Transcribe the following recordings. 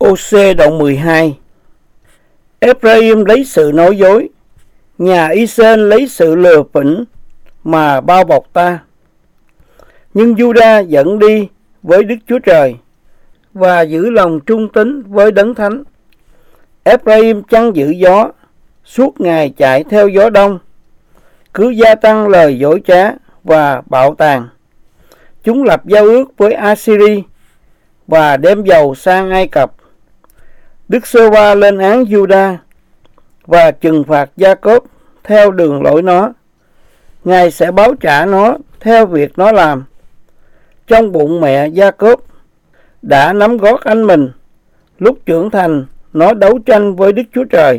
Ô-sê đoạn 12. Ê-phra-im lấy sự nói dối, nhà I-sên lấy sự lừa phỉnh mà bao bọc ta. Nhưng Giu-đa dẫn đi với Đức Chúa Trời và giữ lòng trung tín với Đấng Thánh. Ê-phra-im chăn giữ gió, suốt ngày chạy theo gió đông, cứ gia tăng lời dối trá và bạo tàn. Chúng lập giao ước với A-si-ri và đem dầu sang Ai Cập. Đức Sê-va lên án Giu-đa và trừng phạt Gia-cốp theo đường lối nó. Ngài sẽ báo trả nó theo việc nó làm. Trong bụng mẹ Gia-cốp đã nắm gót anh mình. Lúc trưởng thành, nó đấu tranh với Đức Chúa Trời.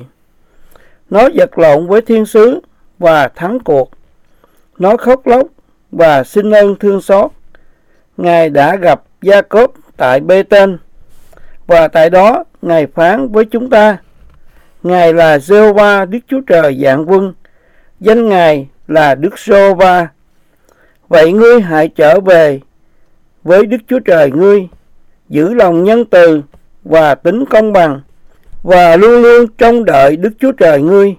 Nó vật lộn với thiên sứ và thắng cuộc. Nó khóc lóc và xin ơn thương xót. Ngài đã gặp Gia-cốp tại Bê-tên, và tại đó Ngài phán với chúng ta: Ngài là Giê-hô-va Đức Chúa Trời vạn quân, danh Ngài là Đức Giê-hô-va. Vậy ngươi hãy trở về với Đức Chúa Trời ngươi, giữ lòng nhân từ và tính công bằng, và luôn luôn trông đợi Đức Chúa Trời ngươi.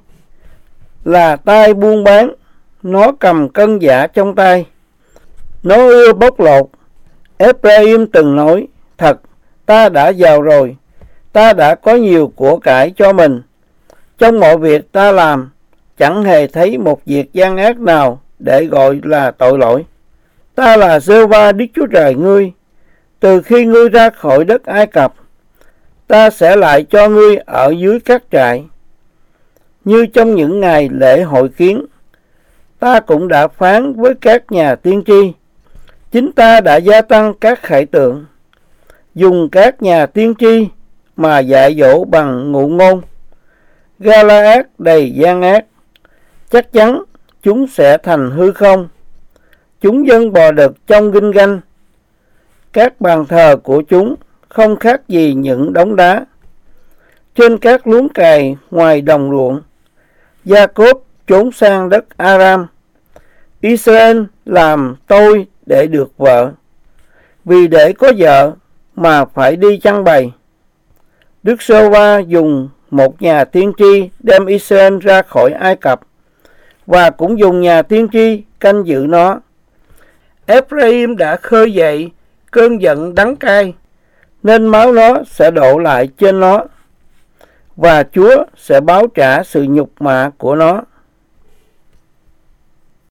Là tay buôn bán, nó cầm cân giả trong tay, nó ưa bóc lột. Ê-phra-im từng nói: Thật, ta đã giàu rồi, ta đã có nhiều của cải cho mình. Trong mọi việc ta làm, chẳng hề thấy một việc gian ác nào để gọi là tội lỗi. Ta là Giê-hô-va Đức Chúa Trời ngươi. Từ khi ngươi ra khỏi đất Ai Cập, ta sẽ lại cho ngươi ở dưới các trại. Như trong những ngày lễ hội kiến, ta cũng đã phán với các nhà tiên tri. Chính ta đã gia tăng các khải tượng, dùng các nhà tiên tri mà dạy dỗ bằng ngụ ngôn. Ga-la-át đầy gian ác, chắc chắn chúng sẽ thành hư không. Chúng dân bò đực trong Ginh Ganh. Các bàn thờ của chúng không khác gì những đống đá trên các luống cày ngoài đồng ruộng. Gia-cốp trốn sang đất Aram. I-sê-en làm tôi để được vợ, vì để có vợ mà phải đi chăn bày. Đức Giê-hô-va dùng một nhà tiên tri đem I-sê-en ra khỏi Ai Cập, và cũng dùng nhà tiên tri canh giữ nó. Ê-phra-im đã khơi dậy cơn giận đắng cay, nên máu nó sẽ đổ lại trên nó, và Chúa sẽ báo trả sự nhục mạ của nó.